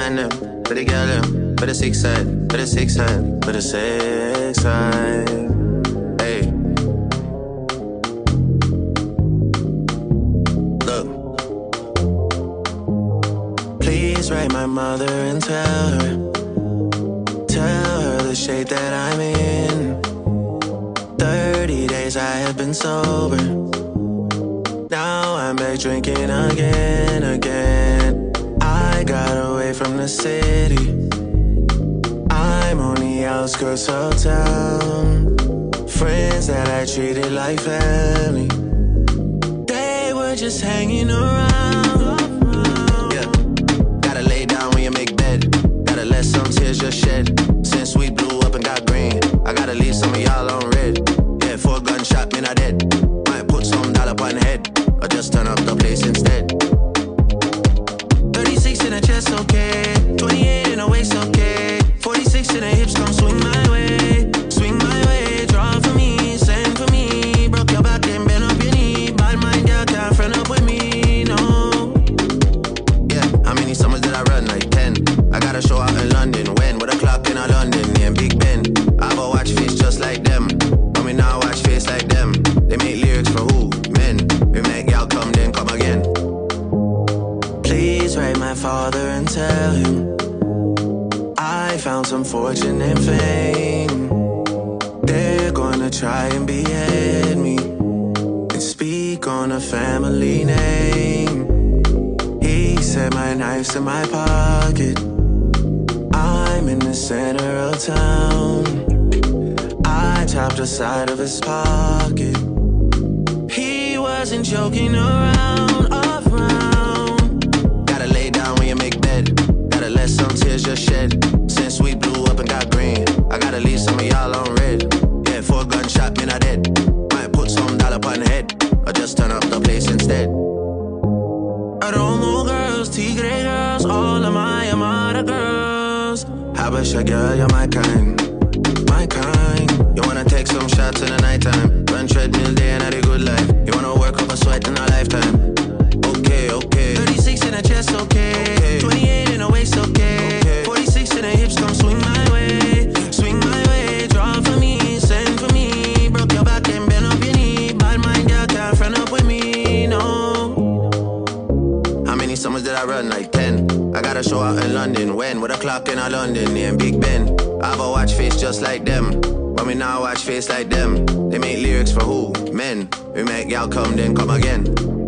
and them, for the girl them, for the six side, for the six side, for the six side. Hey, look. Please write my mother and tell her the shape that I'm in. 30 days I have been sober. Now I'm back drinking again. I got away from the city. I'm on the outskirts of town. Friends that I treated like family, they were just hanging around. Yeah, gotta lay down when you make bed. Gotta let some tears just shed. Since we blew up and got green, I gotta leave some of y'all on red. Yeah, for a gunshot, me not dead. Might put some dollar on the head, or just turn up the place instead. 36 in the chest, okay. 28 in the waist, okay. 46 in the hips, come swing my way. Swing my way, draw for me, send for me. Broke your back and bend up your knee. Bad mind girl can't friend up with me, no. Yeah, how many summers did I run? Like 10. I gotta show out in London. When? With a clock in London, yeah, Big Ben. I have a watch face just like them. But me now watch face like them. They make lyrics for who? Men. We make y'all come then come again. Please write my father and tell him I found some fortune and fame. They're gonna try and behead me and speak on a family name. He said my knife's in my pocket. I'm in the center of town. I chopped the side of his pocket. He wasn't joking around. Gotta lay down when you make bed. Gotta let some tears just shed. Since we blew up and got green, I gotta leave some of y'all on red. Yeah, for a gunshot, me not dead. Might put some dollar on the head, or just turn up the place instead. Aromo girls, Tigre girls, all of my Amara girls. Habasha girl, you're my kind, my kind. You wanna take some shots in the nighttime, run treadmill day and have a good life. You wanna work up a sweat in a lifetime. Okay, okay. 36 in the chest, okay. 28 in the waist, okay. 46 in the hips, come swing my way. Swing my way, draw for me, send for me. Broke your back and bend up your knee. Bad mind girl can't friend up with me, no. How many summers did I run? Like 10. I gotta show out in London. When? With a clock in London, yeah, Big Ben. I have a watch face just like them. But me now watch face like them. They make lyrics for who? Men. We make y'all come then come again.